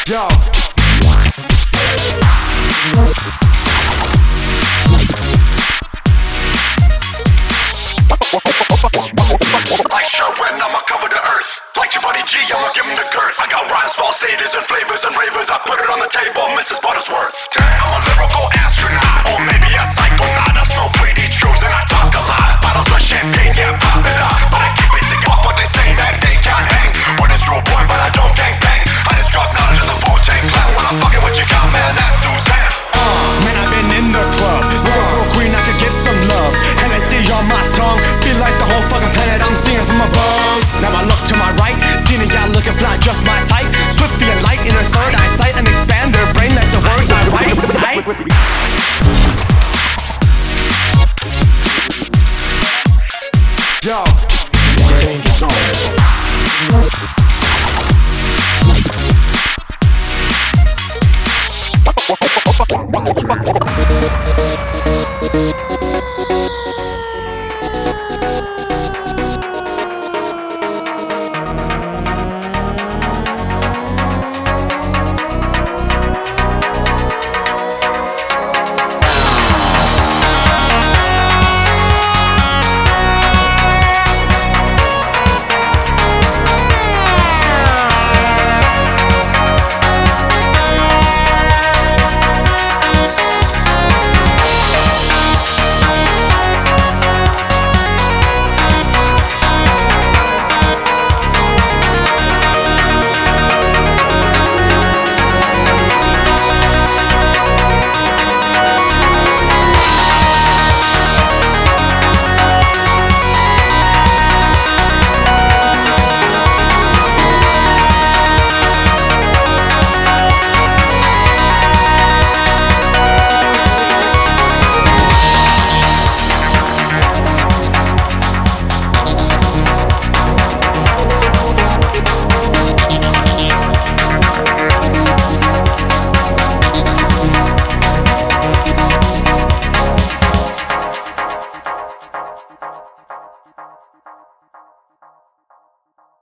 Yo. Like Sherwin, I'ma cover the earth. Like your buddy G, I'ma give him the girth. I got rhymes, false status, and flavors and ravers. I put it on the table, Mrs. Buttersworth. I'm a lyrical astronaut, or maybe a psychonaut. I smoke weed, eat shrooms, and I talk a lot. Bottles of champagne.